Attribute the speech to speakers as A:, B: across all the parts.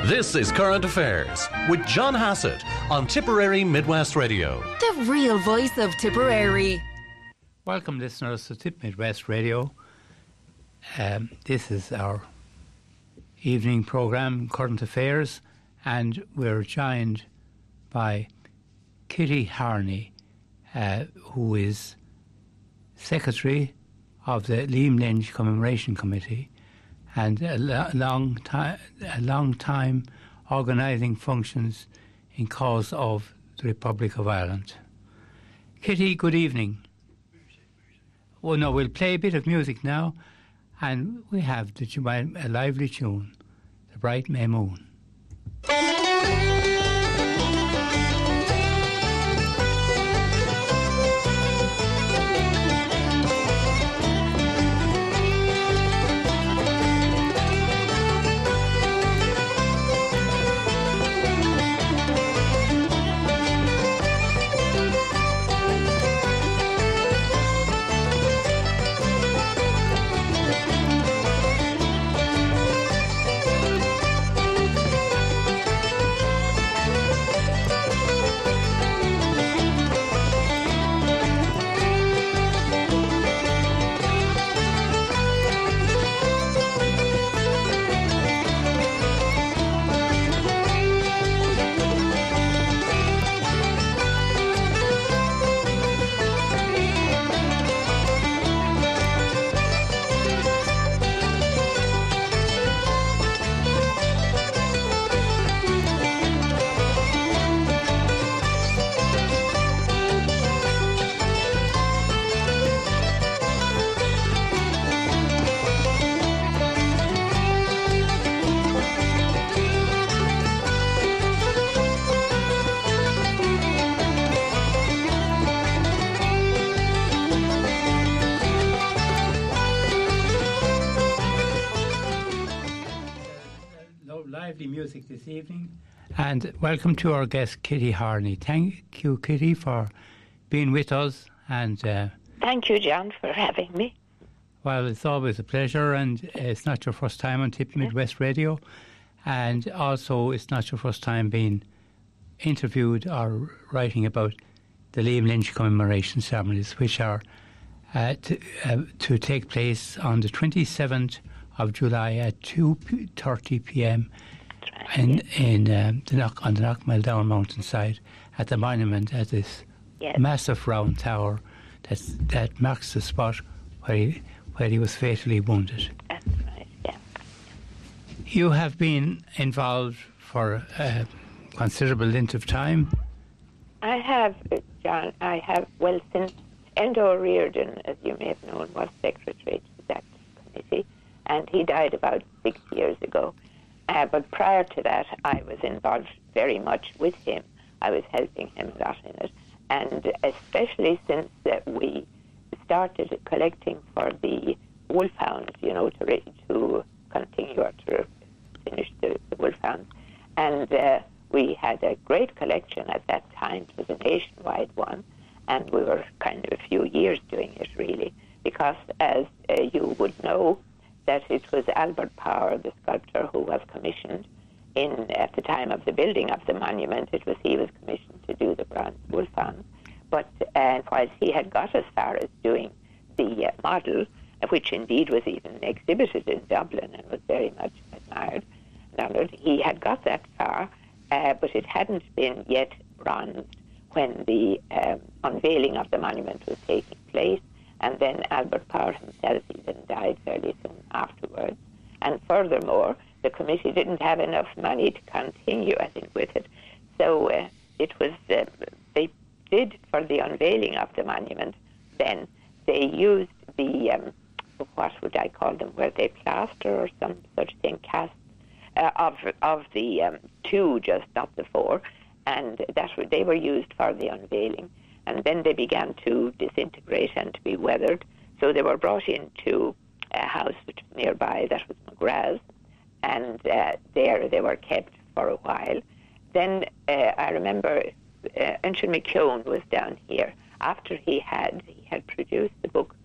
A: This is Current Affairs with John Hassett on Tipperary Midwest Radio.
B: The real voice of Tipperary.
C: Welcome, listeners, to Tip Midwest Radio. This is our evening programme, Current Affairs, and we're joined by Kitty Harney, who is Secretary of the Liam Lynch Commemoration Committee and a long time organising functions in cause of the Republic of Ireland. Kitty, good evening. Oh no, we'll play a bit of music now, and we have a lively tune, The Bright May Moon. Music this evening, and welcome to our guest Kitty Harney. Thank you, Kitty, for being with us, and
D: thank you, John, for having me.
C: Well, it's always a pleasure, and it's not your first time on Tip Midwest Radio, and also it's not your first time being interviewed or writing about the Liam Lynch commemoration ceremonies, which are to take place on the 27th of July at 2:30 p.m. on the Knockmel mountainside at the monument at this massive round tower that marks the spot where he was fatally wounded.
D: That's right, yeah.
C: You have been involved for a considerable length of time.
D: I have, John. Since Endo Reardon, as you may have known, was secretary to that committee, and he died about 6 years ago. But prior to that, I was involved very much with him. I was helping him a lot in it. And especially since we started collecting for the wolfhounds, to continue or to finish the wolfhounds. And we had a great collection at that time. It was a nationwide one. And we were kind of a few years doing it, really, because as you would know, that it was Albert Power, the sculptor, who was commissioned at the time of the building of the monument. He was commissioned to do the bronze wolfhound. But whilst he had got as far as doing the model, which indeed was even exhibited in Dublin and was very much admired and honoured, he had got that far, but it hadn't been yet bronzed when the unveiling of the monument was taking place. And then Albert Power himself even died fairly soon afterwards. And furthermore, the committee didn't have enough money to continue, I think, with it. So it was, they did, for the unveiling of the monument, then they used the, what would I call them, where they plaster or some such thing, cast of the two, just not the four, and they were used for the unveiling. And then they began to disintegrate and to be weathered. So they were brought into a house which was nearby, that was McGrath's, and there they were kept for a while. Then I remember Eanchal McKeown was down here after he had produced the book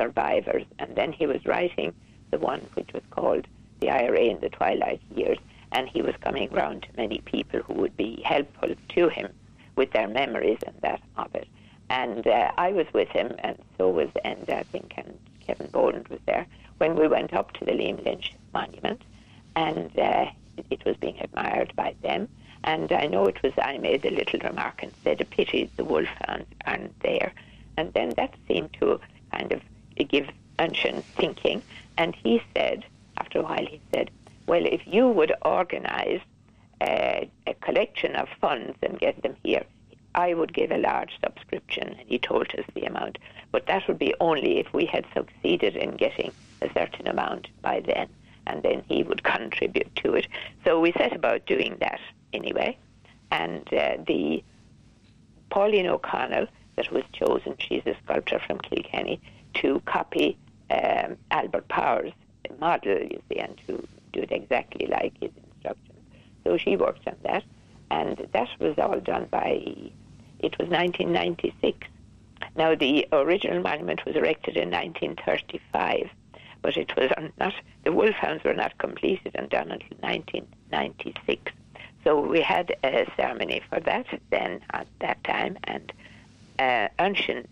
D: Survivors, and then he was writing the one which was called The IRA in the Twilight Years. and he was coming round to many people who would be helpful to him with their memories and that of it. And I was with him, and so was, and I think and Kevin Boland was there, when we went up to the Liam Lynch monument, and it was being admired by them. And I know I made a little remark and said, a pity the wolfhounds aren't there. And then that seemed to kind of give Unshan thinking. And he said, after a while, he said, well, if you would organise a collection of funds and get them here, I would give a large subscription. And he told us the amount. But that would be only if we had succeeded in getting a certain amount by then. And then he would contribute to it. So we set about doing that anyway. And the Pauline O'Connell that was chosen, she's a sculptor from Kilkenny, to copy Albert Power's model, you see, and to do it exactly like his instructions. So she worked on that. And that was all done it was 1996. Now, the original monument was erected in 1935. But it was not, the wolfhounds were not completed and done until 1996. So we had a ceremony for that then at that time, and Unshan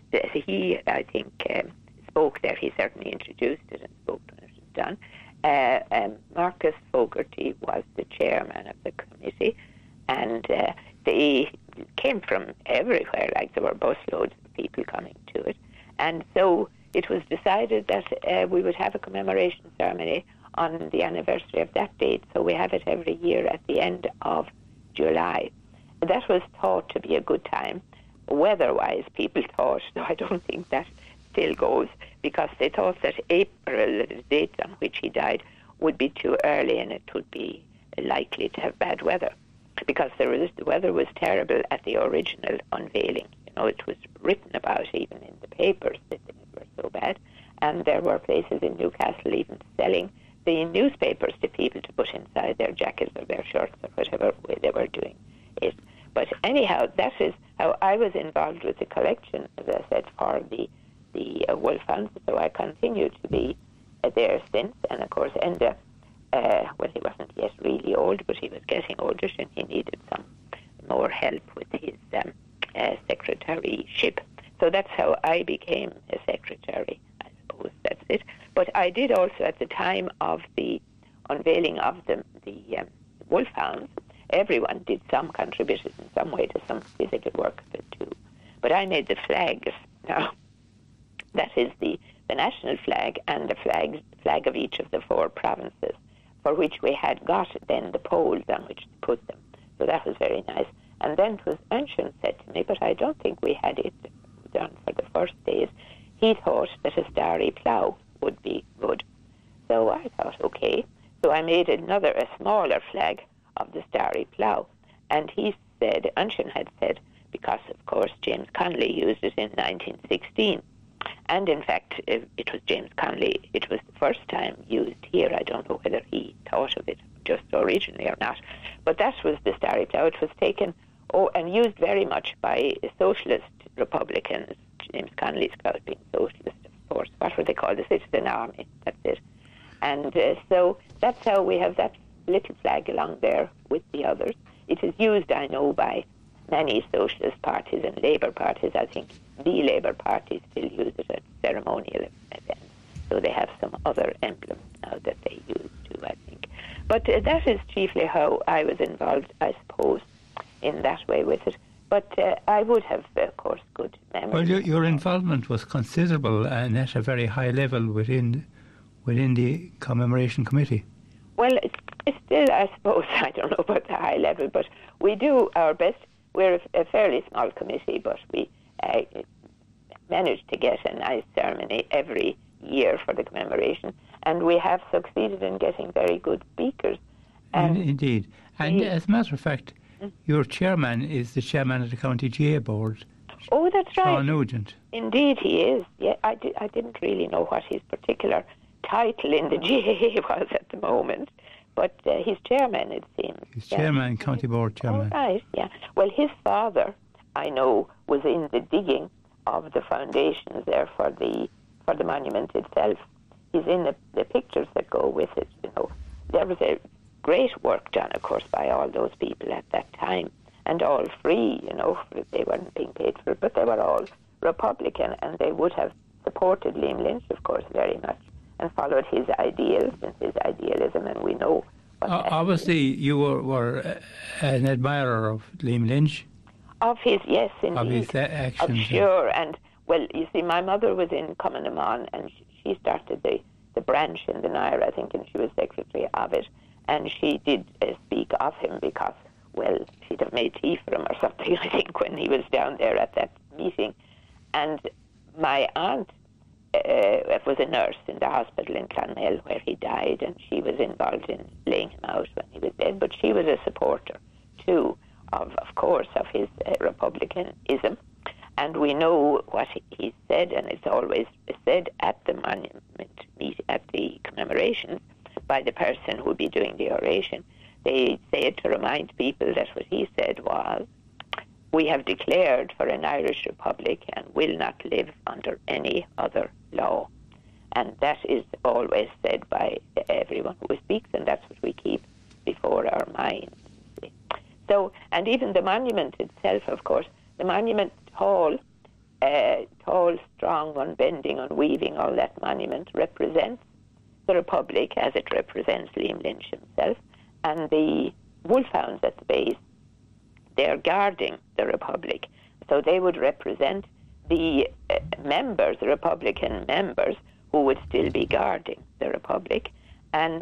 D: I think, spoke there. He certainly introduced it and spoke when it was done. Marcus Fogarty was the chairman of the committee, and they came from everywhere, like there were busloads of people coming to it. And so it was decided that we would have a commemoration ceremony on the anniversary of that date, so we have it every year at the end of July. That was thought to be a good time. Weather-wise, people thought, though I don't think that still goes, because they thought that April, the date on which he died, would be too early and it would be likely to have bad weather, because the weather was terrible at the original unveiling. You know, it was written about even in the papers that things were so bad, and there were places in Newcastle even selling the newspapers to people to put inside their jackets or their shirts or whatever way they were doing it. But anyhow, that is how I was involved with the collection, as I said, for the wolfhounds. So I continued to be there since, and of course Enda, well, he wasn't yet really old, but he was getting older, and he needed some more help with his secretaryship. So that's how I became a secretary, I suppose. That's it. But I did also, at the time of the unveiling of the wolfhounds, everyone did contributed in some way to some physical work of it too. But I made the flags. Now, that is the national flag and the flag of each of the 4 provinces, for which we had got then the poles on which to put them. So that was very nice. And then it was Unshan said to me, but I don't think we had it done for the first days. He thought that a starry plough would be good. So I thought, okay. So I made a smaller flag of the starry plough. And he said, Unshan had said, because of course James Connolly used it in 1916. And in fact, it was James Connolly, it was the first time used here. I don't know whether he thought of it just originally or not. But that was the starry plough. It was taken and used very much by socialist Republicans. James Connolly's crowd being socialist, of course. What were they called? The Citizen Army. That's it. And so that's how we have that little flag along there with the others. It is used, I know, by many socialist parties and Labour parties. I think the Labour Party still use it at ceremonial events. So they have some other emblem now that they use too, I think. But that is chiefly how I was involved, I suppose, in that way with it. But I would have, of course, good memories.
C: Well, your involvement was considerable and at a very high level within the commemoration committee.
D: Well, it's still, I suppose, I don't know about the high level, but we do our best. We're a fairly small committee, but we managed to get a nice ceremony every year for the commemoration, and we have succeeded in getting very good speakers.
C: Indeed. And as a matter of fact, your chairman is the chairman of the County GA Board.
D: Oh, that's right.
C: Sean Nugent.
D: Indeed, he is. Yeah, I didn't really know what his particular title in the GA was at the moment, but he's chairman, it seems.
C: He's chairman, County Board chairman.
D: Oh, right, yeah. Well, his father, I know, was in the digging of the foundations there for the monument itself. He's in the pictures that go with it, you know. There was great work done, of course, by all those people at that time, and all free, they weren't being paid for it, but they were all Republican, and they would have supported Liam Lynch, of course, very much, and followed his ideals and his idealism, and we know what
C: obviously you were an admirer of Liam Lynch.
D: Of his, yes, indeed.
C: Of his actions.
D: Sure, and, well, you see, my mother was in Cumann and she started the branch in the Nair, I think, and she was secretary of it, and she did speak of him because, well, she'd have made tea for him or something, I think, when he was down there at that meeting. And my aunt was a nurse in the hospital in Clonmel where he died, and she was involved in laying him out when he was dead. But she was a supporter, too, of course, of his republicanism. And we know what he said, and it's always said at the monument meet, at the commemorations, by the person who would be doing the oration. They say it to remind people that what he said was, "We have declared for an Irish Republic and will not live under any other law." And that is always said by everyone who speaks, and that's what we keep before our minds. So, and even the monument itself, of course, the monument tall, strong, unbending, unweaving, all that monument represents the Republic as it represents Liam Lynch himself, and the wolfhounds at the base, they're guarding the Republic. So they would represent the members, the Republican members, who would still be guarding the Republic. And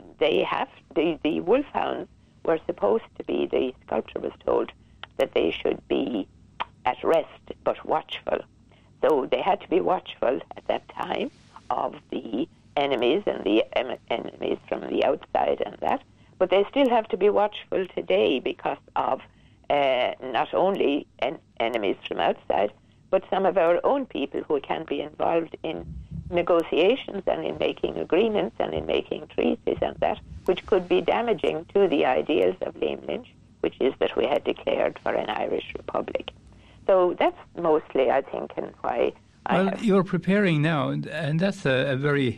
D: the wolfhounds were supposed to be, the sculptor was told, that they should be at rest but watchful. So they had to be watchful at that time of the enemies and the enemies from the outside and that. But they still have to be watchful today because of not only enemies from outside, but some of our own people who can be involved in negotiations and in making agreements and in making treaties and that, which could be damaging to the ideals of Liam Lynch, which is that we had declared for an Irish Republic. So that's mostly, I think, and why
C: you're preparing now, and that's a very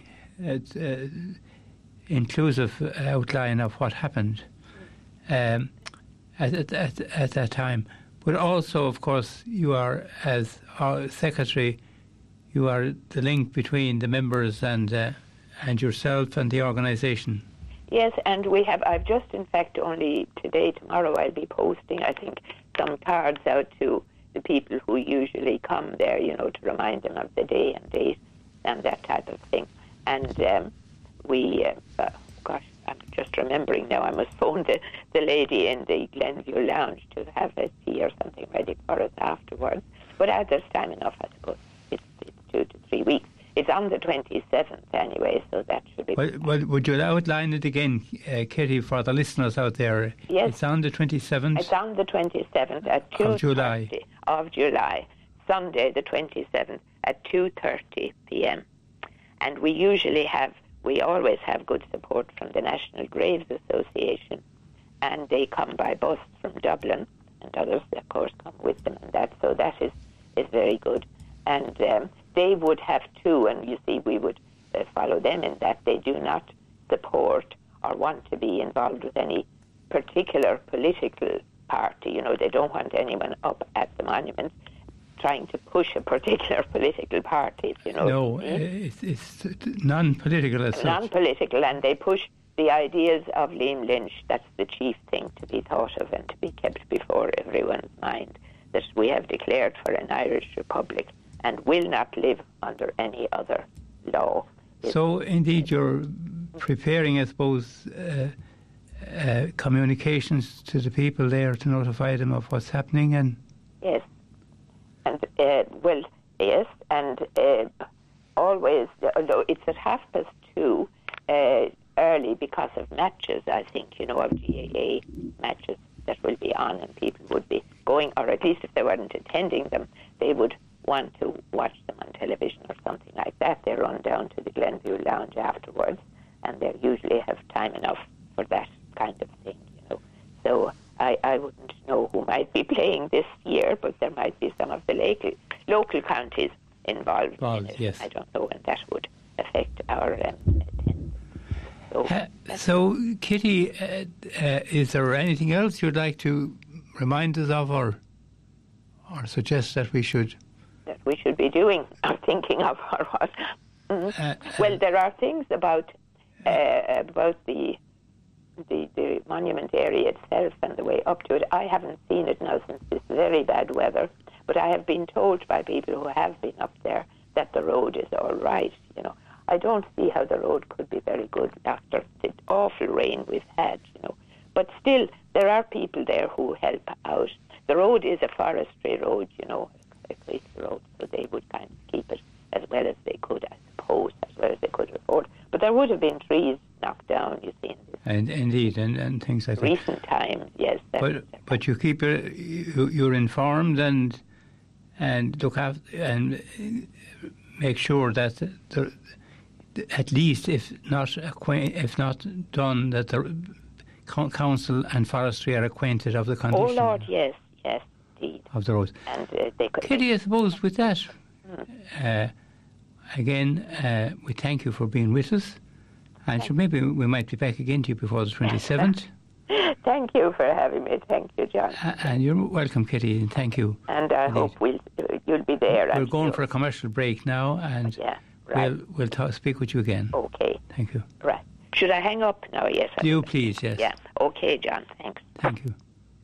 C: inclusive outline of what happened at that time. But also, of course, you are, as our secretary, you are the link between the members and yourself and the organisation.
D: Yes, and I've just, in fact, only today, tomorrow, I'll be posting, I think, some cards out to the people who usually come there, to remind them of the day and date and that type of thing. And I'm just remembering now, I must phone the lady in the Glenview Lounge to have a tea or something ready for us afterwards. But there's time enough, I suppose. It's 2 to 3 weeks. It's on the 27th anyway, so that should be...
C: Well, would you outline it again, Kitty, for the listeners out there?
D: Yes.
C: It's on the 27th?
D: It's on the 27th at 2:30 of July, Sunday the 27th at 2:30 p.m. And we always have good support from the National Graves Association, and they come by bus from Dublin, and others, of course, come with them, and that. So that is very good. And they would have too, and you see, we would follow them in that they do not support or want to be involved with any particular political party. They don't want anyone up at the monument trying to push a particular political party,
C: No, it's non-political as such.
D: Non-political, and they push the ideas of Liam Lynch. That's the chief thing to be thought of and to be kept before everyone's mind, that we have declared for an Irish Republic and will not live under any other law.
C: So, indeed, you're preparing, I suppose, communications to the people there to notify them of what's happening, and...
D: Yes. And, yes, and always, although it's at 2:30 early because of matches, I think, of GAA matches that will be on, and people would be going, or at least if they weren't attending them, they would want to watch them on television or something like that. They run down to the Glenview Lounge afterwards, and they usually have time enough for that kind of thing, So I wouldn't know who might be playing this year, but there might be some of the local counties involved in it.
C: Yes.
D: I don't know, and that would affect our attendance.
C: So, Kitty, is there anything else you'd like to remind us of or suggest that we should
D: be doing or thinking of or what? Well, there are things about the monument area itself and the way up to it. I haven't seen it now since this very bad weather, but I have been told by people who have been up there that the road is all right. You know, I don't see how the road could be very good after the awful rain we've had. You know, but still there are people there who help out. The road is a forestry road, you know, a great road, so they would kind of keep it as well as they could, I suppose, as well as they could afford. But there would have been trees knocked down, you see.
C: And indeed, and things like
D: recent times, yes.
C: But you keep you're informed and look after and make sure that at least if not done, that the council and forestry are acquainted of the condition.
D: Oh Lord, yes, indeed.
C: Of the roads.
D: And they could.
C: Kitty, I suppose with that, again, we thank you for being with us. And so maybe we might be back again to you before the 27th.
D: Thank you for having me. Thank you, John.
C: And you're welcome, Kitty, and thank you.
D: And I hope you'll be there.
C: We're going for a commercial break now, and we'll speak with you again.
D: Okay.
C: Thank you.
D: Right. Should I hang up now? Yes.
C: You, please, yes.
D: Yeah. Okay, John. Thanks.
C: Thank you.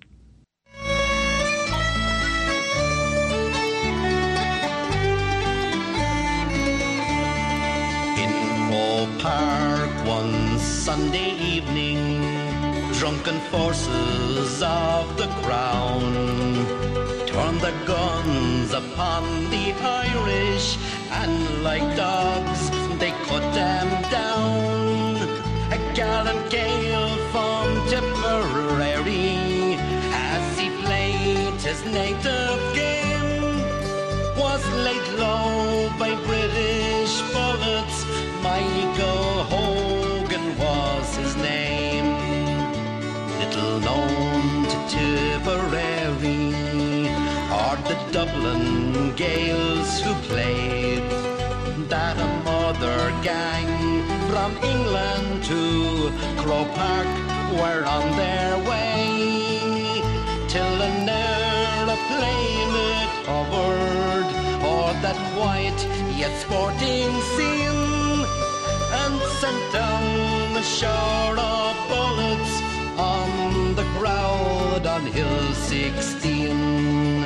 E: Park one Sunday evening, drunken forces of the crown turned their guns upon the Irish, and like dogs they cut them down. A gallant Gael from Tipperary, as he played his native game, was laid low by British bullets. Michael Hogan was his name. Little known to Tipperary are the Dublin Gaels who played that a mother gang from England to Croke Park were on their way, till an aeroplane it hovered o'er that quiet yet sporting scene, and sent down a shower of bullets on the crowd on Hill 16.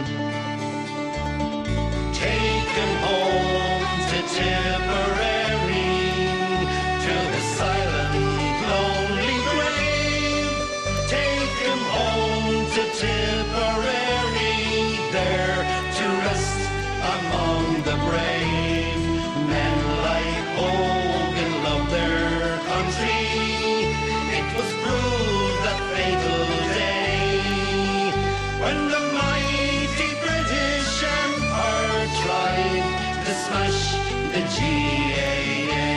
E: Take him home to Tipperary, to his silent, lonely grave. Take him home to Tipperary, there to rest among the brave. Men like Hogan loved their country. It was proved that fatal day when the mighty British Empire tried to smash the GAA.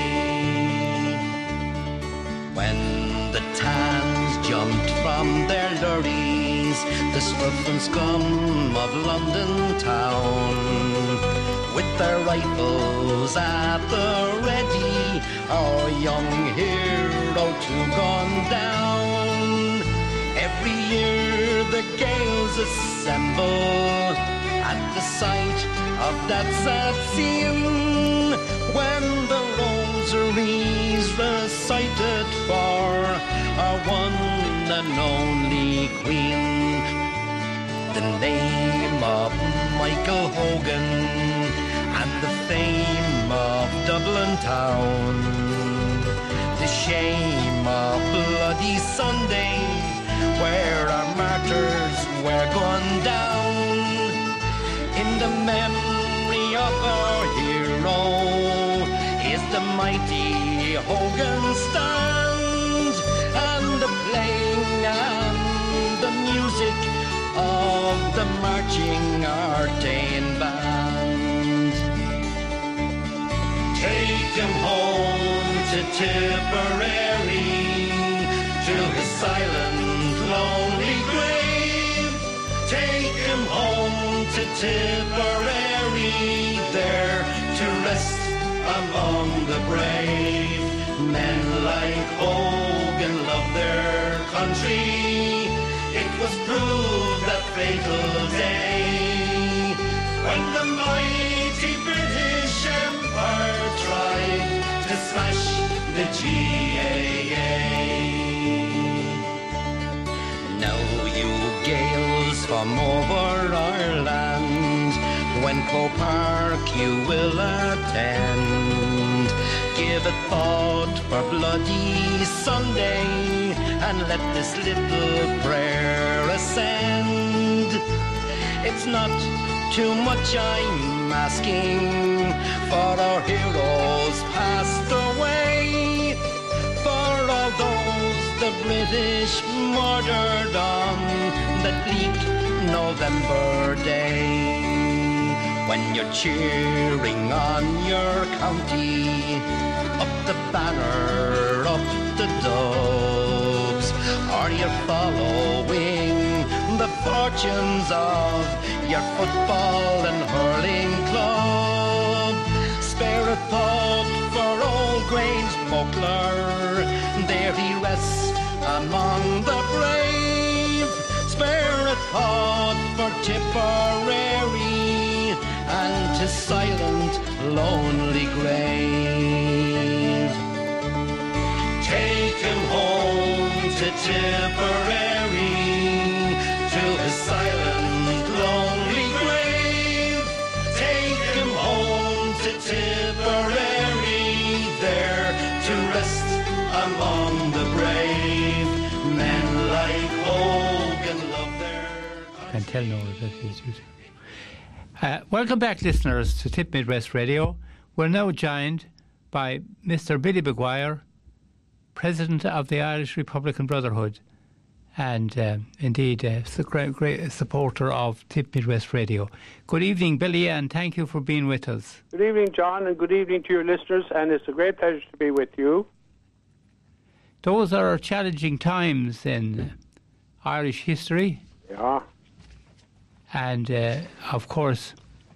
E: When the Tans jumped from their lorries, the scruff and scum of London town, with their rifles at the ready, our young hero too gone down. Every year the Gaels assemble at the sight of that sad scene, when the rosaries recited for our one and only Queen. The name of Michael Hogan and the fame of Dublin town, the shame of Bloody Sunday, where our martyrs were gunned down. In the memory of our hero is the mighty Hogan stand, and the playing and the music of the marching Artane band. Take him home to Tipperary, to his silent, lonely grave. Take him home to Tipperary, there to rest among the brave. Men like Hogan loved their country. It was proved that fatal day when the mighty British Empire tried to smash the GAA. Now you Gaels from over Ireland, when Croke Park you will attend, give a thought for bloody Sunday and let this little prayer ascend. It's not too much I'm asking for our heroes passed away, for all those the British murdered on that bleak November day. When you're cheering on your county, up the banner, up the Dubs, or you're following the fortunes of your football and hurling club, spare a thought for old Grange Buckler, there he rests among the brave. Spare a thought for Tipperary and his silent, lonely grave. Take him home to Tipperary, to his silent, lonely grave. Take him home to Tipperary, there to rest among the brave. Men like Hogan love their country.
C: Can tell Nora that he's using. Welcome back, listeners, to Tip Midwest Radio. We're now joined by Mr. Billy Maguire, President of the Irish Republican Brotherhood, and indeed a great supporter of Tip Midwest Radio. Good evening, Billy, and thank you for being with us.
F: Good evening, John, and good evening to your listeners, and it's a great pleasure to be with you.
C: Those are challenging times in Irish history.
F: Yeah.
C: And, of course,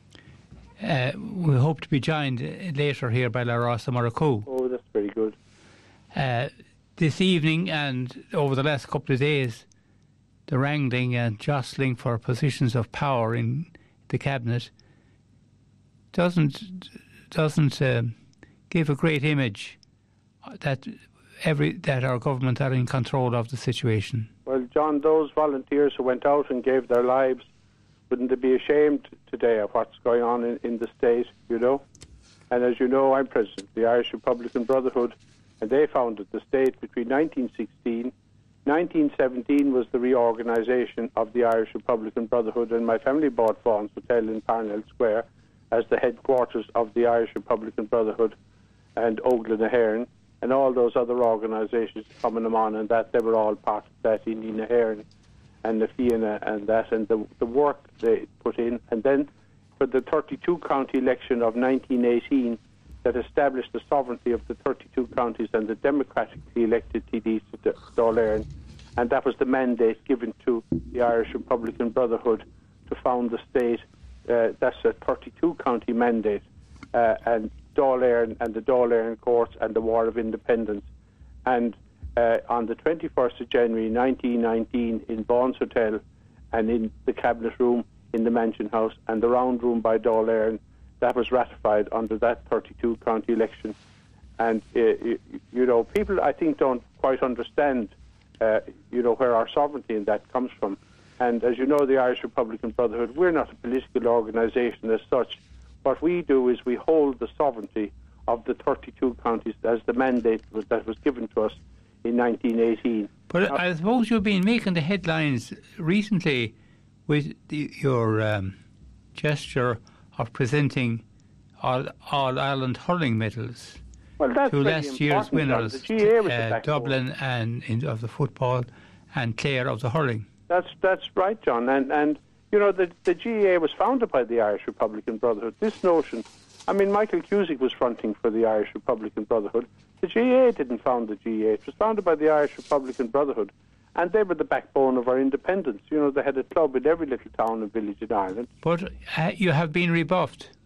C: we hope to be joined later here by La Rosa Maracu.
F: Oh, that's very good.
C: This evening and over the last couple of days, the wrangling and jostling for positions of power in the cabinet doesn't give a great image that our government are in control of the situation.
F: Well, John, those volunteers who went out and gave their lives, wouldn't they be ashamed today of what's going on in the state, you know? And as you know, I'm president of the Irish Republican Brotherhood, and they founded the state between 1916. 1917 was the reorganisation of the Irish Republican Brotherhood, and my family bought Vaughan's Hotel in Parnell Square as the headquarters of the Irish Republican Brotherhood, and Oglen Ahern, and all those other organisations coming on, and that they were all part of that, Indian Ahern and the Fianna and that, and the work they put in. And then for the 32 county election of 1918 that established the sovereignty of the 32 counties and the democratically elected TDs of Dáil Éireann, and that was the mandate given to the Irish Republican Brotherhood to found the state. That's a 32 county mandate, and Dáil Éireann and the Dáil Éireann courts and the War of Independence. And on the 21st of January 1919 in Vaughan's Hotel and in the Cabinet Room in the Mansion House and the Round Room by Dáil Éireann, that was ratified under that 32 county election. And, you know, people I think don't quite understand, you know, where our sovereignty in that comes from. And as you know, the Irish Republican Brotherhood, we're not a political organisation as such. What we do is we hold the sovereignty of the 32 counties as the mandate that was given to us in 1918.
C: But I suppose you've been making the headlines recently with your gesture of presenting all Ireland hurling medals to last year's winners, Dublin and of the football and Clare of the hurling.
F: That's right, John. And you know, the GAA was founded by the Irish Republican Brotherhood. This notion, I mean, Michael Cusick was fronting for the Irish Republican Brotherhood. The GAA didn't found the GAA. It was founded by the Irish Republican Brotherhood, and they were the backbone of our independence. You know, they had a club in every little town and village in Ireland.
C: But you have been rebuffed.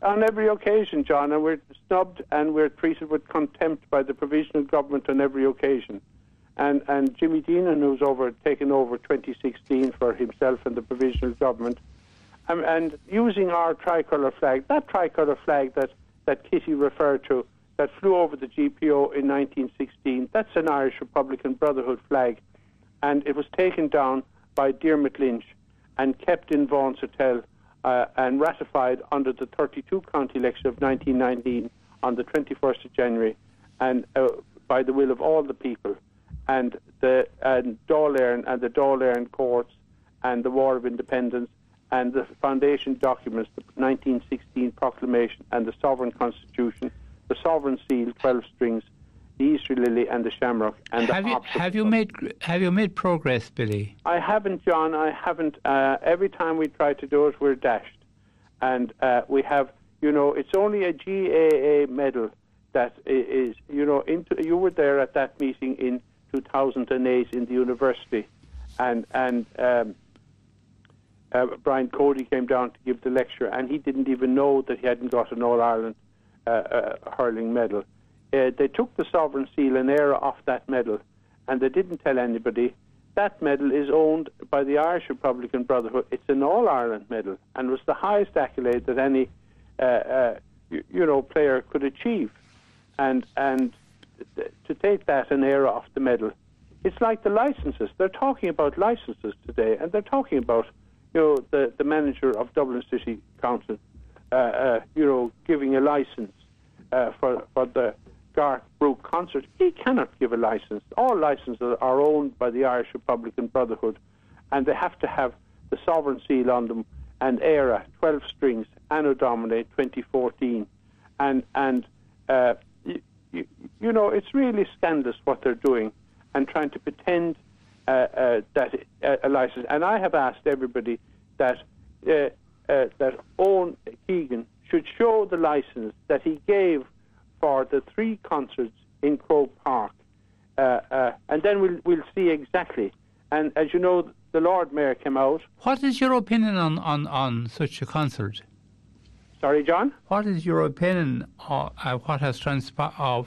F: on every occasion, John, and we're snubbed and we're treated with contempt by the provisional government on every occasion. And Jimmy Deanan, who's taken over 2016 for himself and the provisional government, and using our tricolour flag, that tricolour flag that Kitty referred to, that flew over the GPO in 1916, that's an Irish Republican Brotherhood flag, and it was taken down by Diarmuid Lynch and kept in Vaughan's Hotel and ratified under the 32 county election of 1919 on the 21st of January, and by the will of all the people. And the Dáil Éireann and the Dáil Éireann courts and the War of Independence and the foundation documents, the 1916 proclamation and the sovereign constitution, the sovereign seal, 12 strings, the Easter lily and the shamrock, and
C: have you made progress, Billy?
F: I haven't, John. I haven't. Every time we try to do it, we're dashed, and we have. It's only a GAA medal that is. You were there at that meeting in 2008 in the university, and Brian Cody came down to give the lecture, and he didn't even know that he hadn't got an All-Ireland hurling medal. They took the sovereign seal and era off that medal, and they didn't tell anybody. That medal is owned by the Irish Republican Brotherhood. It's an All-Ireland medal, and was the highest accolade that any player could achieve. And to take that and era off the medal, it's like the licenses. They're talking about licenses today, and they're talking about the manager of Dublin City Council, giving a license for the Garth Brooke concert. He cannot give a license. All licenses are owned by the Irish Republican Brotherhood, and they have to have the sovereign seal on them and ERA, 12 strings, Anno Domini 2014. It's really scandalous what they're doing and trying to pretend that a license. And I have asked everybody that Owen Keegan should show the license that he gave for the 3 concerts in Croke Park, and then we'll see exactly. And as you know, the Lord Mayor came out.
C: What is your opinion on such a concert?
F: Sorry, John?
C: What is your opinion of what has transpired on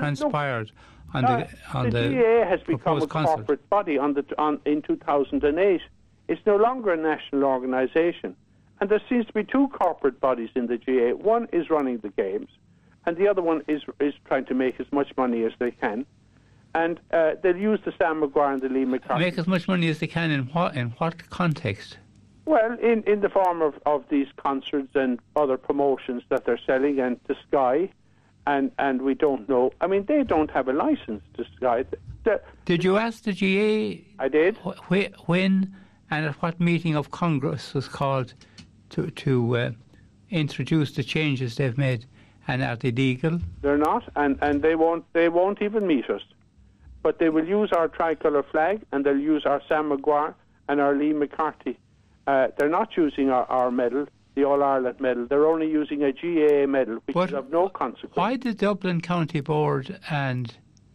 C: the
F: GAA has become a
C: concert?
F: Corporate body in 2008. It's no longer a national organisation, and there seems to be 2 corporate bodies in the GAA. One is running the games, and the other one is trying to make as much money as they can. And they'll use the Sam Maguire and the Lee McCarthy.
C: Make as much money as they can in what context?
F: Well, in the form of these concerts and other promotions that they're selling, and to Sky, and we don't know. I mean, they don't have a license to Sky.
C: Did you ask the GAA?
F: I did.
C: When and at what meeting of Congress was called to introduce the changes they've made, and are they legal? They're
F: not, and they won't even meet us. But they will use our tricolour flag, and they'll use our Sam Maguire and our Lee McCarthy. They're not using our medal, the All-Ireland medal. They're only using a GAA medal, which is of no consequence.
C: Why did Dublin County Board and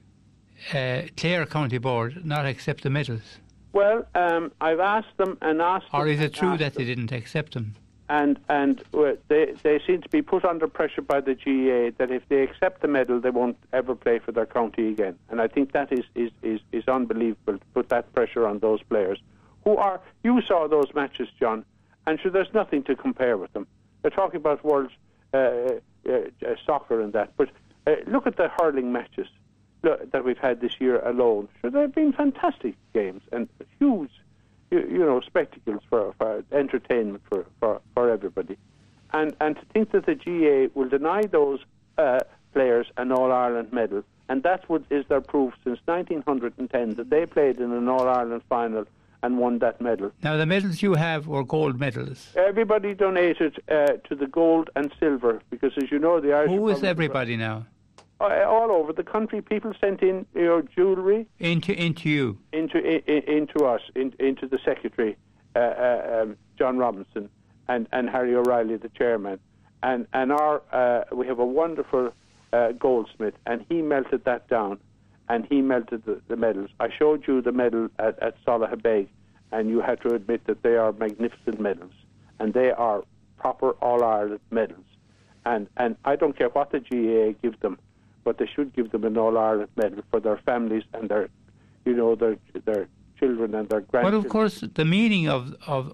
C: Clare County Board not accept the medals?
F: Well, I've asked them and asked them.
C: Or is it true that they didn't accept them?
F: And they seem to be put under pressure by the GAA that if they accept the medal, they won't ever play for their county again. And I think that is unbelievable to put that pressure on those players. You saw those matches, John, and sure, there's nothing to compare with them. They're talking about world soccer and that, but look at the hurling matches that we've had this year alone. Sure, they've been fantastic games and huge, spectacles for entertainment for everybody. And to think that the GAA will deny those players an All-Ireland medal, and that is their proof since 1910 that they played in an All-Ireland final and won that medal.
C: Now, the medals you have were gold medals.
F: Everybody donated to the gold and silver because, as you know, the Irish...
C: Who is everybody now?
F: All over the country, people sent in jewellery
C: into you,
F: into us, into the secretary, John Robinson, and Harry O'Reilly, the chairman, and we have a wonderful goldsmith, and he melted that down, and he melted the medals. I showed you the medal at Salahabeg, and you had to admit that they are magnificent medals, and they are proper All-Ireland medals. And I don't care what the GAA give them, but they should give them an All-Ireland medal for their families and their children and their grandchildren.
C: But of course, the meaning of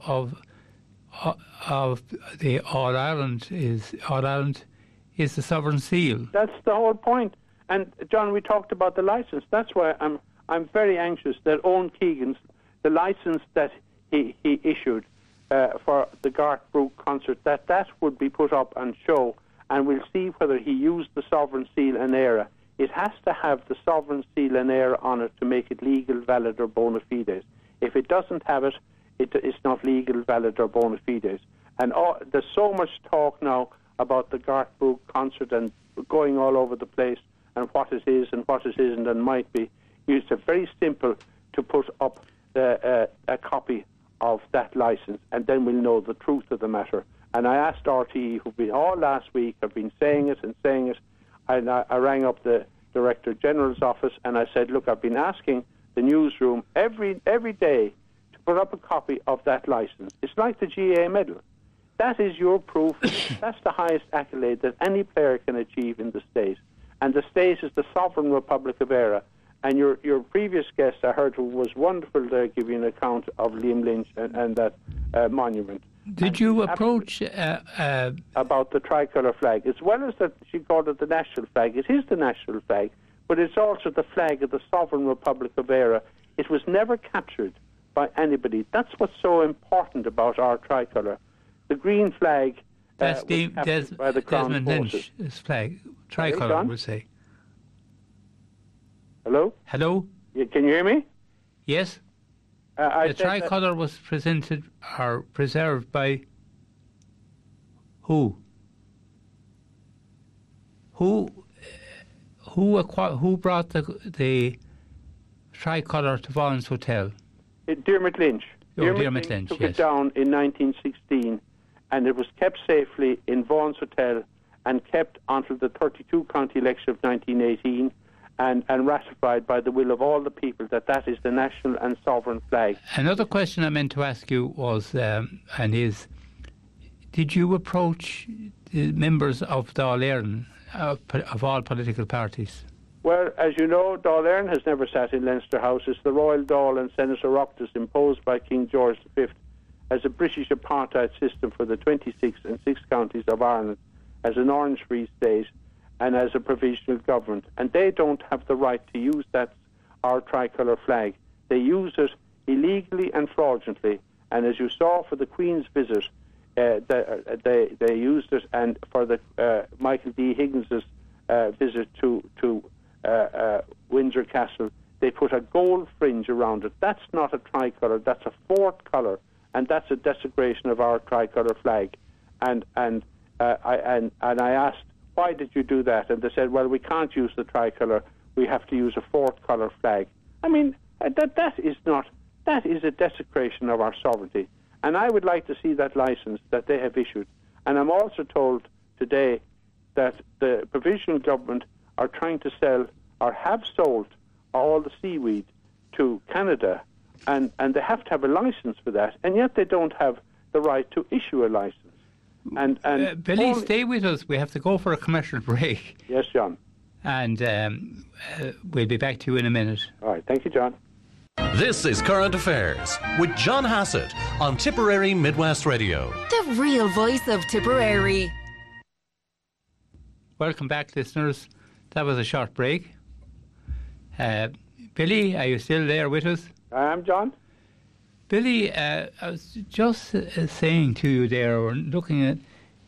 C: the All-Ireland is the sovereign seal.
F: That's the whole point. And John, we talked about the license. That's why I'm very anxious that Owen Keegan's, the license that he issued for the Garth Brooke concert, that would be put up and show, and we'll see whether he used the sovereign seal and era. It has to have the sovereign seal and era on it to make it legal, valid, or bona fides. If it doesn't have it, it's not legal, valid, or bona fides. And there's so much talk now about the Garth Brooke concert and going all over the place and what it is and what it isn't and might be. It's very simple to put up a copy of that license, and then we'll know the truth of the matter. And I asked RTE, who've been all last week, have been saying it, and I rang up the Director General's office and I said, look, I've been asking the newsroom every day to put up a copy of that license. It's like the GAA medal. That is your proof. That's the highest accolade that any player can achieve in the state. And the state is the Sovereign Republic of Eire. And your previous guest, I heard, who was wonderful to give you an account of Liam Lynch and that monument.
C: Did you approach...
F: about the tricolour flag. As well as that, she called it the national flag. It is the national flag, but it's also the flag of the Sovereign Republic of Eire. It was never captured by anybody. That's what's so important about our tricolour. The green flag
C: that's
F: was captured by the Crown
C: Desmond
F: Forces.
C: Lynch's flag. Tricolour, we'll say.
F: Hello?
C: Hello?
F: Can you hear me?
C: Yes.
F: The
C: tricolour was presented or preserved by who? Who brought the tricolour to Vaughan's Hotel?
F: Dermot Lynch.
C: Dermot Lynch
F: took
C: yes.
F: it down in 1916, and it was kept safely in Vaughan's Hotel and kept until the 32 county election of 1918. And ratified by the will of all the people that is the national and sovereign flag.
C: Another question I meant to ask you was, did you approach the members of Dáil Éireann, of all political parties?
F: Well, as you know, Dáil Éireann has never sat in Leinster House. It's the Royal Dáil and Senator Oireachtas imposed by King George V as a British apartheid system for the 26 and 6 counties of Ireland as an Orange-Free state and as a provisional government. And they don't have the right to use our tricolour flag. They use it illegally and fraudulently. And as you saw for the Queen's visit, they used it, and for the Michael D. Higgins's visit to Windsor Castle, they put a gold fringe around it. That's not a tricolour, that's a fourth colour, and that's a desecration of our tricolour flag. And I asked, why did you do that? And they said, well, we can't use the tricolour, we have to use a fourth colour flag. I mean, that is a desecration of our sovereignty. And I would like to see that licence that they have issued. And I'm also told today that the provisional government are trying to sell, or have sold, all the seaweed to Canada, and they have to have a licence for that, and yet they don't have the right to issue a licence. And
C: Billy, stay with us. We have to go for a commercial break.
F: Yes, John.
C: And we'll be back to you in a minute.
F: All right. Thank you, John.
A: This is Current Affairs with John Hassett on Tipperary Midwest Radio.
B: The real voice of Tipperary.
C: Welcome back, listeners. That was a short break. Billy, are you still there with us?
F: I am, John.
C: Billy, I was just saying to you there, or looking at,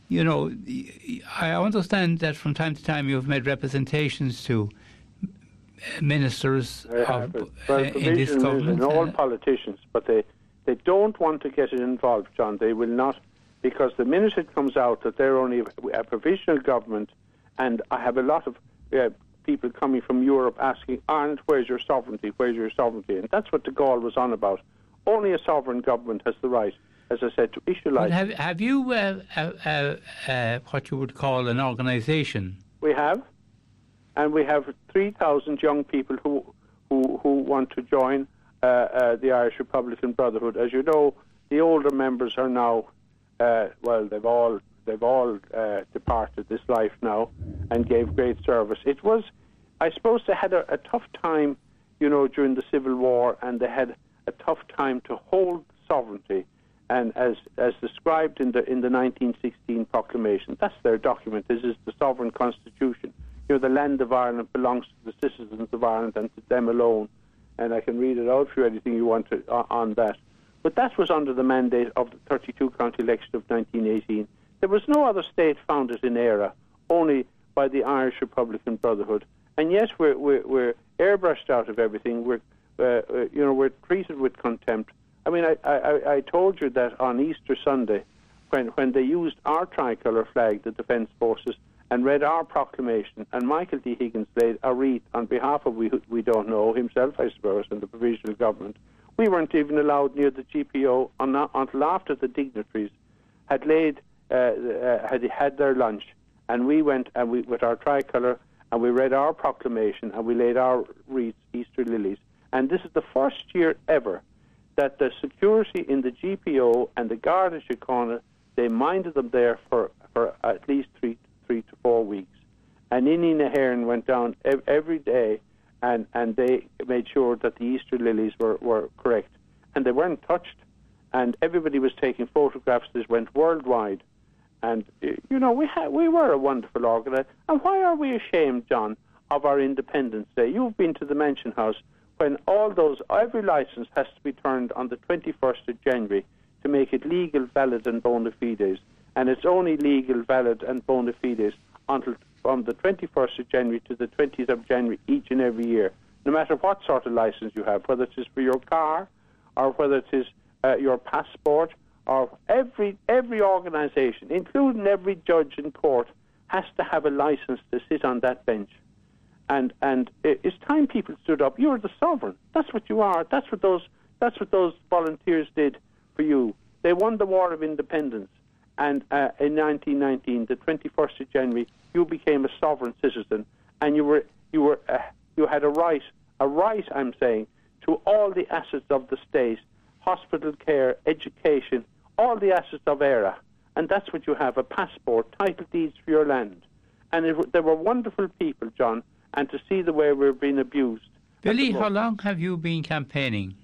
C: I understand that from time to time you've made representations to ministers in this government.
F: And all politicians, but they don't want to get it involved, John. They will not, because the minute it comes out that they're only a provisional government, and I have a lot of people coming from Europe asking, Ireland, where's your sovereignty? Where's your sovereignty? And that's what de Gaulle was on about. Only a sovereign government has the right, as I said, to issue licenses.
C: Have you what you would call an organisation?
F: We have, and we have 3,000 young people who want to join the Irish Republican Brotherhood. As you know, the older members are now, they've all they've all departed this life now and gave great service. It was, I suppose, they had a tough time, during the Civil War, and they had a tough time to hold sovereignty. And as described in the 1916 proclamation, that's their document. This is the sovereign constitution. The land of Ireland belongs to the citizens of Ireland and to them alone. And I can read it out for you, anything you want on that. But that was under the mandate of the 32 county election of 1918. There was no other state founded in Éire, only by the Irish Republican Brotherhood. And yet we're airbrushed out of everything. We're treated with contempt. I mean, I told you that on Easter Sunday, when they used our tricolour flag, the Defence Forces, and read our proclamation, and Michael D. Higgins laid a wreath on behalf of we don't know, himself, I suppose, and the provisional government, we weren't even allowed near the GPO until after the dignitaries had had their lunch, and we went with our tricolour, and we read our proclamation, and we laid our wreaths, Easter lilies. And this is the first year ever that the security in the GPO and the Garda Síochána, they minded them there for at least three to 4 weeks. And Innie Nahairn went down every day, and they made sure that the Easter lilies were correct. And they weren't touched, and everybody was taking photographs. This went worldwide. And, we were a wonderful organisation. And why are we ashamed, John, of our Independence Day? You've been to the Mansion House, when every licence has to be turned on the 21st of January to make it legal, valid and bona fides. And it's only legal, valid and bona fides until from the 21st of January to the 20th of January each and every year, no matter what sort of licence you have, whether it is for your car or whether it is your passport, or every organisation, including every judge in court, has to have a licence to sit on that bench. And it's time people stood up. You're the sovereign. That's what you are. That's what those volunteers did for you. They won the War of Independence, and in 1919, the 21st of January, you became a sovereign citizen, and you had a right. I'm saying, to all the assets of the state, hospital care, education, all the assets of Éire, and that's what you have: a passport, title deeds for your land. And there were wonderful people, John. And to see the way we're being abused.
C: Billy, how long have you been campaigning?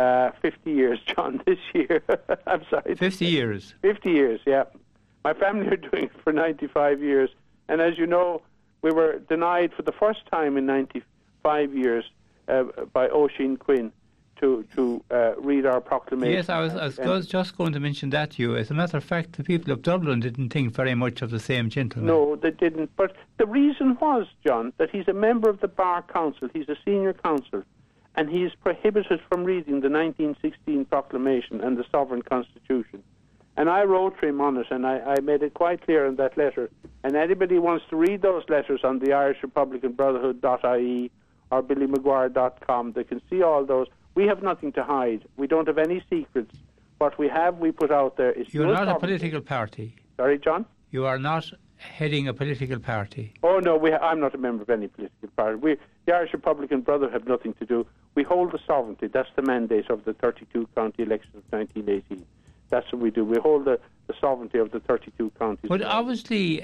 F: 50 years, John, this year. I'm sorry.
C: 50 years?
F: 50 years, yeah. My family are doing it for 95 years. And as you know, we were denied for the first time in 95 years by Oisin Quinn to read our proclamation.
C: Yes, I was just going to mention that to you. As a matter of fact, the people of Dublin didn't think very much of the same gentleman.
F: No, they didn't. But the reason was, John, that he's a member of the Bar Council. He's a senior counsel, and he is prohibited from reading the 1916 proclamation and the sovereign constitution. And I wrote to him on it, and I made it quite clear in that letter. And anybody wants to read those letters on the Irish Republican Brotherhood.ie or BillyMcGuire.com, they can see all those. We have nothing to hide. We don't have any secrets. What we have, we put out there.
C: You're not a political party.
F: Sorry, John?
C: You are not heading a political party.
F: Oh, no, I'm not a member of any political party. The Irish Republican Brotherhood have nothing to do. We hold the sovereignty. That's the mandate of the 32 county elections of 1918. That's what we do. We hold the sovereignty of the 32 counties.
C: But obviously,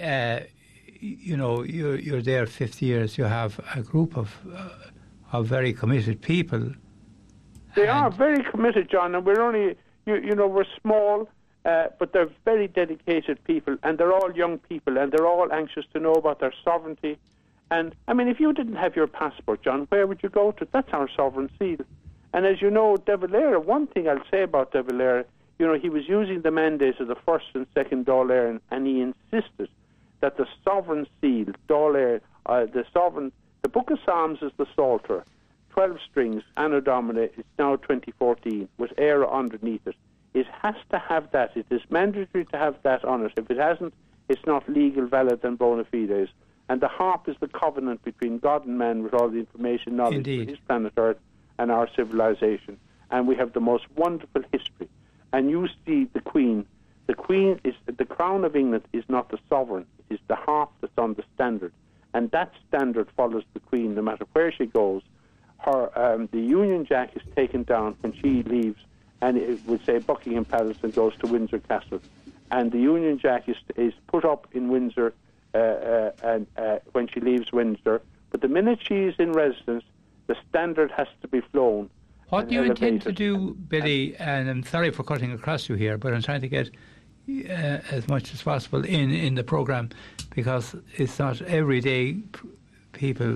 C: you're there 50 years. You have a group of very committed people.
F: They are very committed, John, and we're only, we're small, but they're very dedicated people, and they're all young people, and they're all anxious to know about their sovereignty. And, I mean, if you didn't have your passport, John, where would you go to? That's our sovereign seal. And as you know, De Valera, one thing I'll say about De Valera, he was using the mandates of the first and second Dáil Éireann, and he insisted that the sovereign seal, Dáil Éireann, the Book of Psalms is the Psalter, 12 strings, Anno Domini, it's now 2014, with Éire underneath it. It has to have that. It is mandatory to have that on it. If it hasn't, it's not legal, valid and bona fides. And the harp is the covenant between God and man with all the information, knowledge of his planet Earth and our civilization. And we have the most wonderful history. And you see the Queen. The Queen is, the crown of England is not the sovereign. It is the harp that's on the standard. And that standard follows the Queen no matter where she goes. The Union Jack is taken down when she leaves, and it would say Buckingham Palace and goes to Windsor Castle. and the Union Jack is put up in Windsor and when she leaves Windsor. But the minute she is in residence, the standard has to be flown.
C: What do you intend to do, Billy? And I'm sorry for cutting across you here, but I'm trying to get as much as possible in the programme, because it's not every day people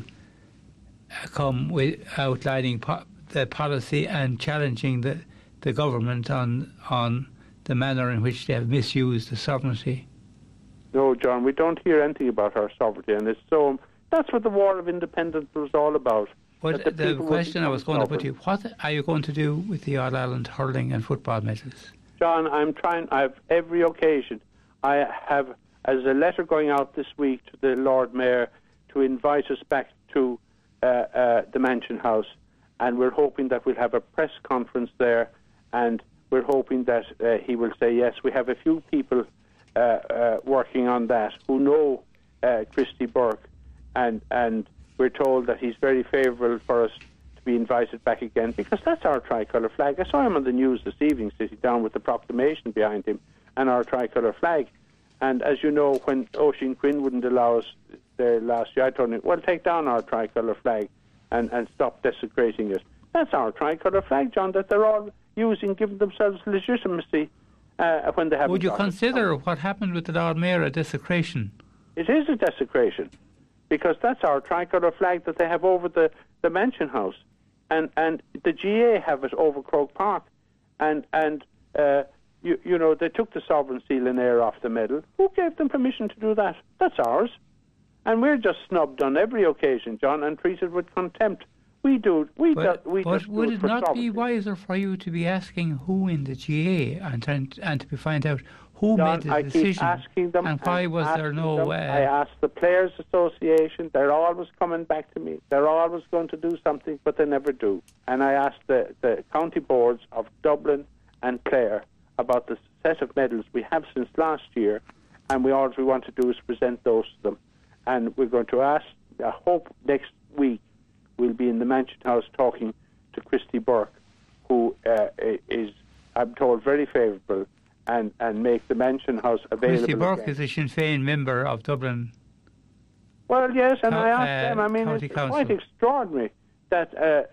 C: come with outlining the policy and challenging the government on the manner in which they have misused the sovereignty.
F: No, John, we don't hear anything about our sovereignty, and that's what the War of Independence was all about.
C: But the question I was going to put to you, what are you going to do with the All-Ireland hurling and football medals?
F: John, I have every occasion. I have, as a letter going out this week to the Lord Mayor to invite us back to the Mansion House, and we're hoping that we'll have a press conference there, and we're hoping that he will say yes. We have a few people working on that who know Christy Burke, and we're told that he's very favourable for us to be invited back again, because that's our tricolour flag. I saw him on the news this evening sitting down with the proclamation behind him and our tricolour flag. And as you know, when Oisin Quinn wouldn't allow us there last year, I told him, well, take down our tricolour flag and stop desecrating it. That's our tricolour flag, John, that they're all using, giving themselves legitimacy when they haven't.
C: Would you consider what happened with the Lord Mayor a desecration?
F: It is a desecration, because that's our tricolour flag that they have over the Mansion House, and the GA have it over Croke Park, and you know, they took the Sovereign Seal and Air off the medal. Who gave them permission to do that? That's ours, and we're just snubbed on every occasion, John, and treated with contempt. We do.
C: But would it not be wiser for you to be asking who in the GA and to find out who made the decision?
F: Keep asking them,
C: and why was there no?
F: I asked the Players Association. They're always coming back to me. They're always going to do something, but they never do. And I asked the county boards of Dublin and Clare about the set of medals we have since last year, and all we want to do is present those to them. And we're going to ask. I hope next week we'll be in the Mansion House talking to Christy Burke, who is, I'm told, very favourable, and make the Mansion House available.
C: Christy Burke
F: again.
C: is a Sinn Féin member of Dublin.
F: Well, yes, and I asked them. I mean, it's quite extraordinary that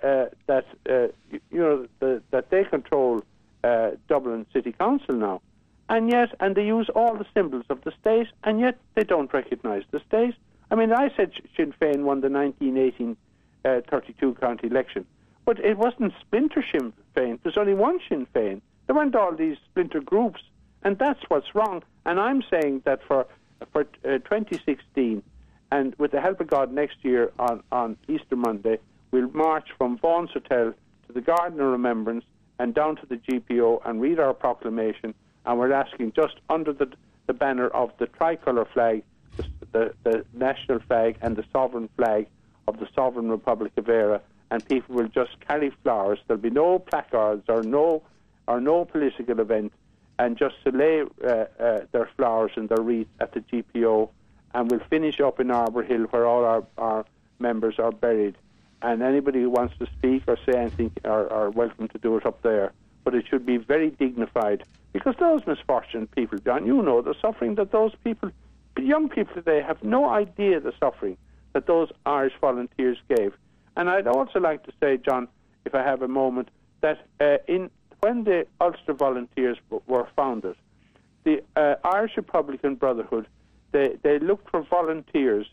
F: that they control Dublin City Council now, and they use all the symbols of the state, and yet they don't recognise the state. I mean, I said Sinn Féin won the 1918 32 county election, but it wasn't splinter Sinn Féin. There's only one Sinn Féin. There weren't all these splinter groups, and that's what's wrong. And I'm saying that for 2016, and with the help of God next year on Easter Monday, we'll march from Vaughan's Hotel to the Garden of Remembrance and down to the GPO and read our proclamation, and we're asking just under the banner of the tricolour flag, the national flag and the sovereign flag of the Sovereign Republic of Eire, and people will just carry flowers. There'll be no placards or no political event, and just to lay their flowers and their wreath at the GPO, and we'll finish up in Arbour Hill where all our members are buried. And anybody who wants to speak or say anything are welcome to do it up there. But it should be very dignified, because those misfortunate people, John, you know the suffering that those people, young people today, have no idea the suffering that those Irish volunteers gave. And I'd also like to say, John, if I have a moment, that when the Ulster Volunteers were founded, the Irish Republican Brotherhood, they looked for volunteers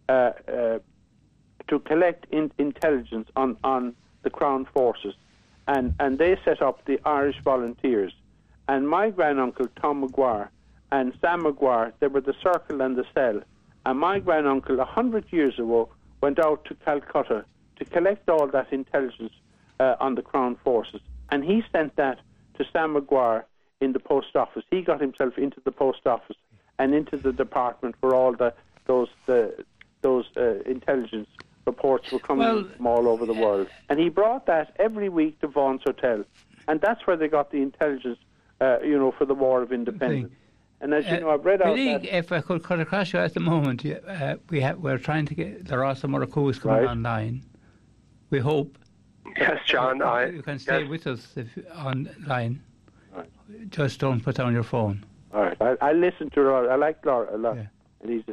F: to collect intelligence on the Crown Forces, and they set up the Irish Volunteers. And my granduncle, Tom Maguire, and Sam Maguire, they were the Circle and the Cell. And my granduncle, 100 years ago, went out to Calcutta to collect all that intelligence on the Crown Forces. And he sent that to Sam Maguire in the post office. He got himself into the post office and into the department where all those intelligence reports were coming from all over the world. And he brought that every week to Vaughan's Hotel. And that's where they got the intelligence, for the War of Independence. And as you know, I've read out that...
C: If I could cut across you at the moment, we're trying to get... There are some other coups coming online. We hope...
G: Yes, John,
C: you can stay with us online. Right. Just don't put down your phone.
F: All right. I listen to Laura. I like Laura a lot.
C: Yeah.
F: And he's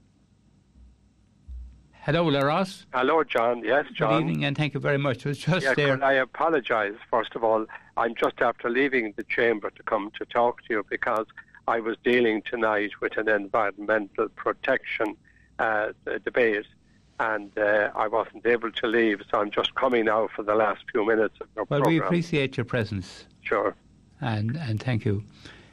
C: Hello, Ross.
G: Hello, John. Yes, John.
C: Good evening, and thank you very much. It was just
G: Yeah,
C: there.
G: could I apologise, first of all. I'm just after leaving the chamber to come to talk to you because I was dealing tonight with an environmental protection debate, and I wasn't able to leave, so I'm just coming now for the last few minutes of your
C: Well,
G: programme.
C: we appreciate your presence.
G: Sure.
C: And thank you.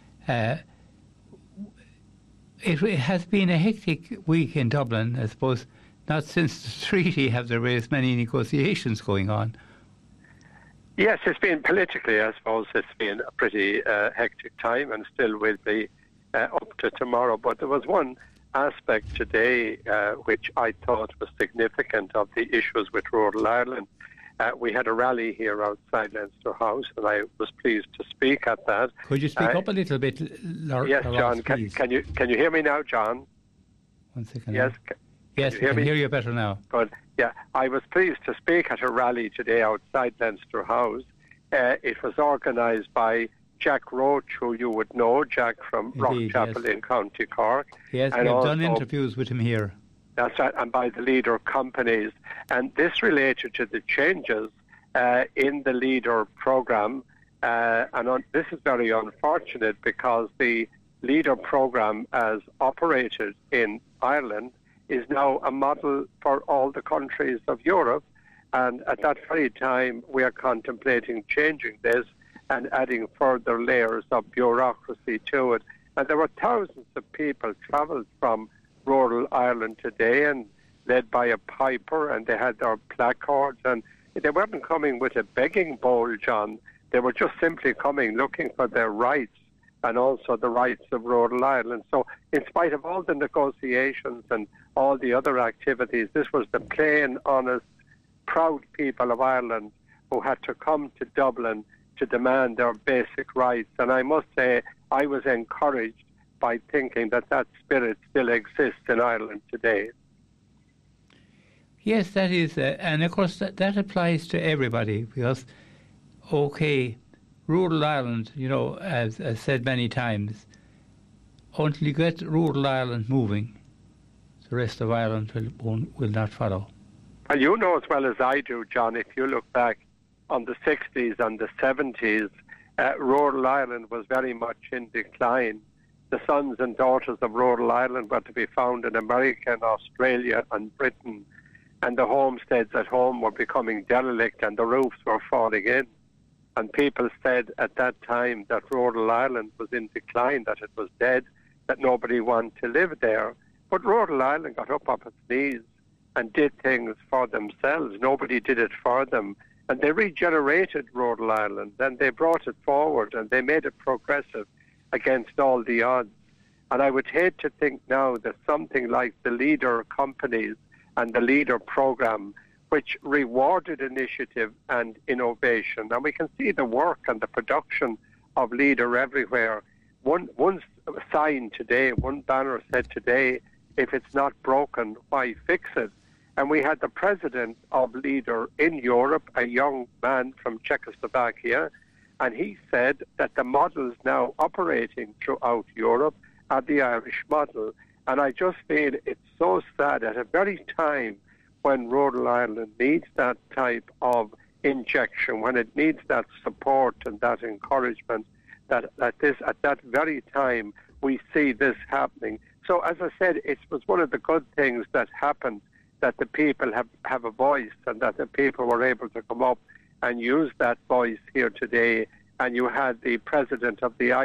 C: It has been a hectic week in Dublin, I suppose. Not since the treaty have there been as many negotiations going on.
G: Yes, it's been politically, I suppose, it's been a pretty hectic time and still will be up to tomorrow. But there was one aspect today which I thought was significant of the issues with rural Ireland. We had a rally here outside Leinster House, and I was pleased to speak at that.
C: Could you speak up a little bit,
G: Yes, John. Can you hear me now, John?
C: 1 second.
G: Yes.
C: Yes, I can hear you better now.
G: Good. Yeah, I was pleased to speak at a rally today outside Leinster House. It was organised by Jack Roach, who you would know, Jack from Rockchapel in County Cork.
C: Yes,
G: and
C: we've
G: also,
C: done interviews with him here.
G: That's right, and by the Leader companies. And this related to the changes in the Leader programme. This is very unfortunate because the Leader programme, as operated in Ireland, is now a model for all the countries of Europe. And at that very time, we are contemplating changing this and adding further layers of bureaucracy to it. And there were thousands of people travelled from rural Ireland today and led by a piper, and they had their placards, and they weren't coming with a begging bowl, John. They were just simply coming looking for their rights and also the rights of rural Ireland. So in spite of all the negotiations and all the other activities, this was the plain, honest, proud people of Ireland who had to come to Dublin to demand their basic rights. And I must say, I was encouraged by thinking that that spirit still exists in Ireland today.
C: Yes, that is, and of course that applies to everybody because, okay, rural Ireland, you know, as said many times, until you get rural Ireland moving, the rest of Ireland will not follow.
G: And you know as well as I do, John, if you look back on the 60s and the 70s, rural Ireland was very much in decline. The sons and daughters of rural Ireland were to be found in America and Australia and Britain, and the homesteads at home were becoming derelict and the roofs were falling in. And people said at that time that rural Ireland was in decline, that it was dead, that nobody wanted to live there. But rural Ireland got up off its knees and did things for themselves. Nobody did it for them. And they regenerated rural Ireland, and they brought it forward, and they made it progressive against all the odds. And I would hate to think now that something like the Leader companies and the Leader programme, which rewarded initiative and innovation, and we can see the work and the production of Leader everywhere. One sign today, one banner said today, if it's not broken, why fix it? And we had the president of Leader in Europe, a young man from Czechoslovakia, and he said that the models now operating throughout Europe are the Irish model. And I just feel it's so sad at a very time when rural Ireland needs that type of injection, when it needs that support and that encouragement, that at that very time we see this happening. So as I said, it was one of the good things that happened, that the people have a voice and that the people were able to come up and use that voice here today. And you had the president of the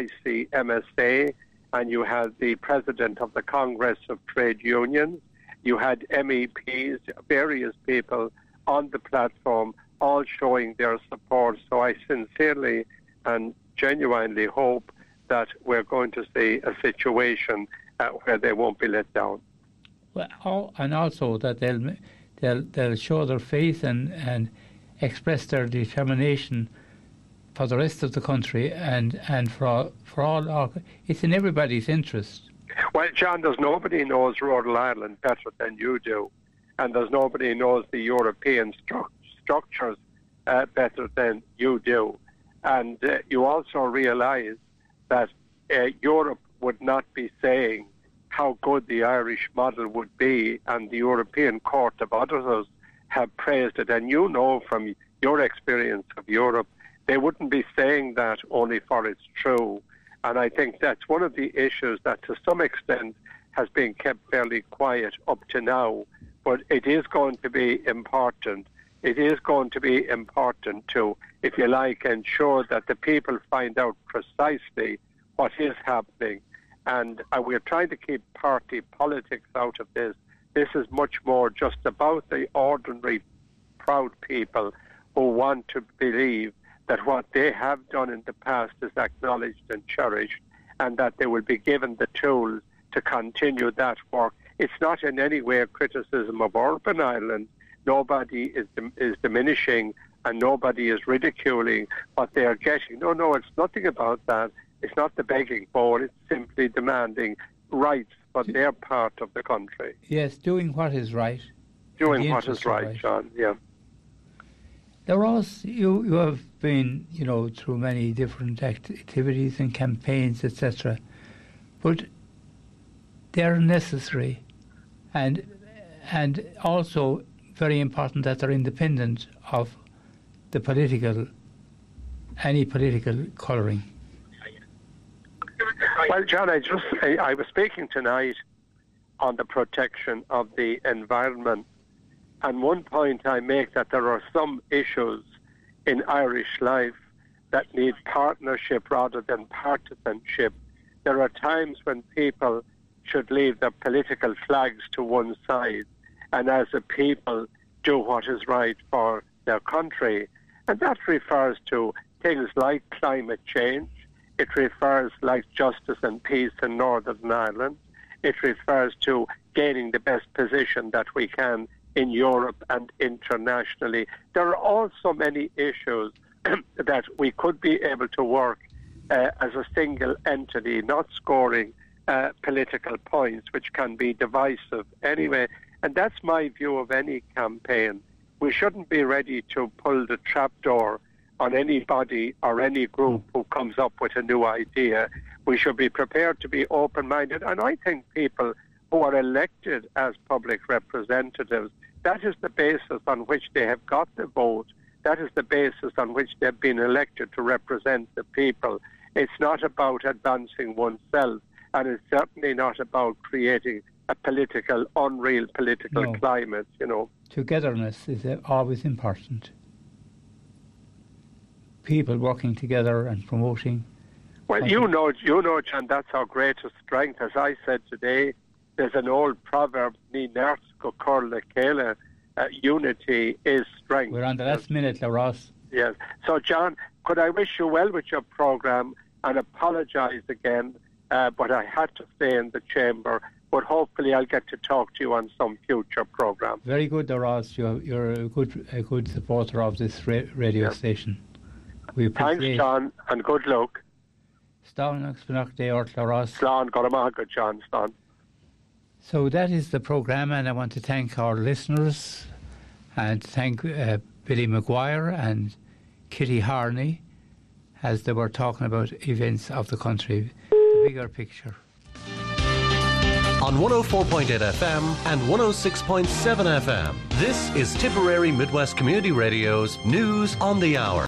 G: ICMSA, and you had the president of the Congress of Trade Unions, you had MEPs, various people on the platform, all showing their support. So I sincerely and genuinely hope that we're going to see a situation where they won't be let down.
C: Well, and also that they'll show their faith and express their determination for the rest of the country and for all. It's in everybody's interest.
G: Well, John, there's nobody knows rural Ireland better than you do, and there's nobody knows the European structures better than you do. And you also realise that Europe would not be saying how good the Irish model would be, and the European Court of Auditors have praised it. And you know from your experience of Europe, they wouldn't be saying that only for it's true. And I think that's one of the issues that to some extent has been kept fairly quiet up to now. But it is going to be important. It is going to be important to, if you like, ensure that the people find out precisely what is happening. And we're trying to keep party politics out of this. This is much more just about the ordinary, proud people who want to believe that what they have done in the past is acknowledged and cherished, and that they will be given the tools to continue that work. It's not in any way a criticism of Urban Ireland. Nobody is diminishing and nobody is ridiculing what they are getting. No, it's nothing about that. It's not the begging bowl. It's simply demanding rights for their part of the country.
C: Yes, doing what is right.
G: Doing what is right, John, yeah.
C: Now, Ross, you have been, through many different activities and campaigns, etc. But they're necessary, and also very important that they're independent of any political colouring.
G: Well, John, I was speaking tonight on the protection of the environment. And one point I make that there are some issues in Irish life that need partnership rather than partisanship. There are times when people should leave their political flags to one side and as a people do what is right for their country. And that refers to things like climate change. It refers like justice and peace in Northern Ireland. It refers to gaining the best position that we can in Europe and internationally. There are also many issues that we could be able to work as a single entity, not scoring political points, which can be divisive anyway. And that's my view of any campaign. We shouldn't be ready to pull the trapdoor on anybody or any group who comes up with a new idea. We should be prepared to be open-minded. And I think people who are elected as public representatives, that is the basis on which they have got the vote. That is the basis on which they've been elected to represent the people. It's not about advancing oneself, and it's certainly not about creating a unreal political climate,
C: Togetherness is always important. People working together and promoting.
G: Well, you know, John, that's our greatest strength. As I said today, there's an old proverb, unity is strength.
C: We're on the last minute, Ross.
G: Yes. So, John, could I wish you well with your programme and apologise again, but I had to stay in the chamber. But hopefully I'll get to talk to you on some future programme.
C: Very good, Ross. You're a good supporter of this radio station. We appreciate.
G: Thanks, John, and good luck.
C: John. So that is the programme, and I want to thank our listeners and thank Billy Maguire and Kitty Harney as they were talking about events of the country, the bigger picture.
A: On 104.8 FM and 106.7 FM, this is Tipperary Midwest Community Radio's News on the Hour.